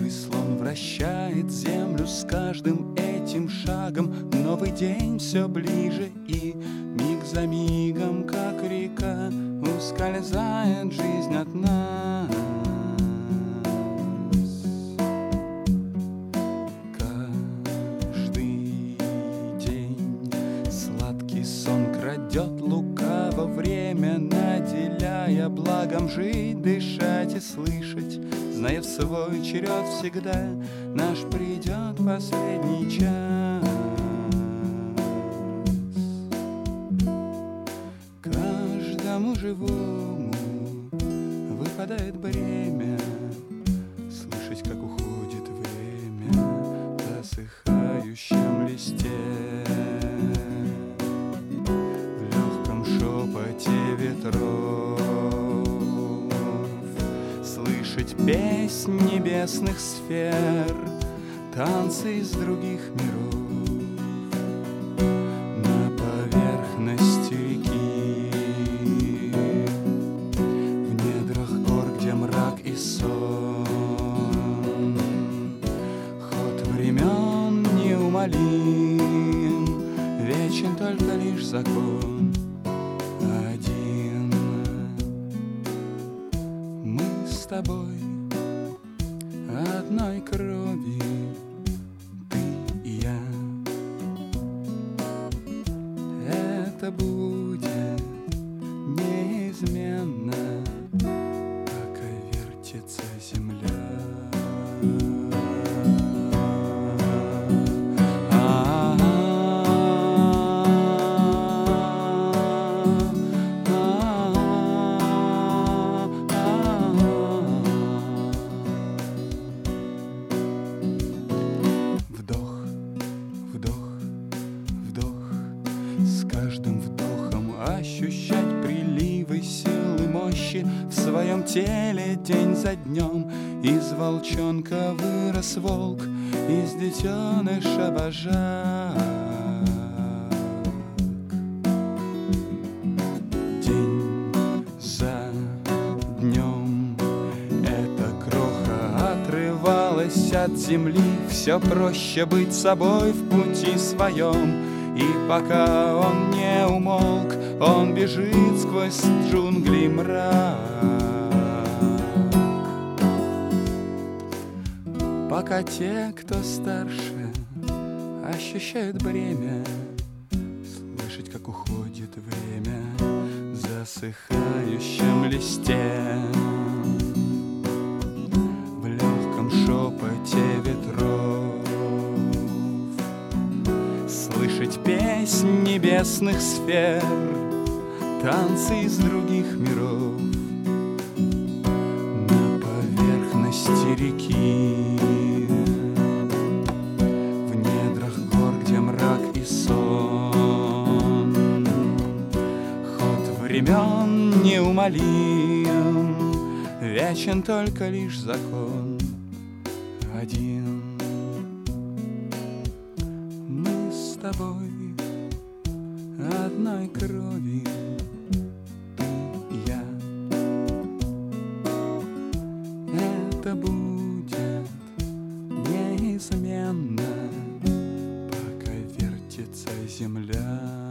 слон вращает землю с каждым этим шагом. Новый день все ближе, и миг за мигом, как река, ускользает жизнь от нас. Каждый день сладкий сон крадет лукаво время, наделяя благом жить, дышать и слышать, зная в свой черед всегда наш придет последний час. Каждому живому выпадает бремя слышать, как уходит время в засыхающем листе, в легком шепоте ветров, слышать песнь небесных сфер, танцы из других миров. На поверхности реки, в недрах гор, где мрак и сон, ход времен неумолим, вечен только лишь закон один. Мы с тобой одной крови, ты и я. Это будет неизменно, пока вертится земля. С каждым вдохом ощущать приливы силы мощи в своем теле день за днем. Из волчонка вырос волк, из детеныша вожак. День за днем эта кроха отрывалась от земли. Все проще быть собой в пути своем. И пока он не умолк, он бежит сквозь джунгли мрак. Пока те, кто старше, ощущают бремя слышать, как уходит время в засыхающем листе, в легком шепоте ветров, слышать песнь небесных сфер, танцы из других миров. На поверхности реки, в недрах гор, где мрак и сон, ход времен неумолим, вечен только лишь закон один. Мы с тобой одной крови, ты и я. Это будет неизменно, пока вертится земля.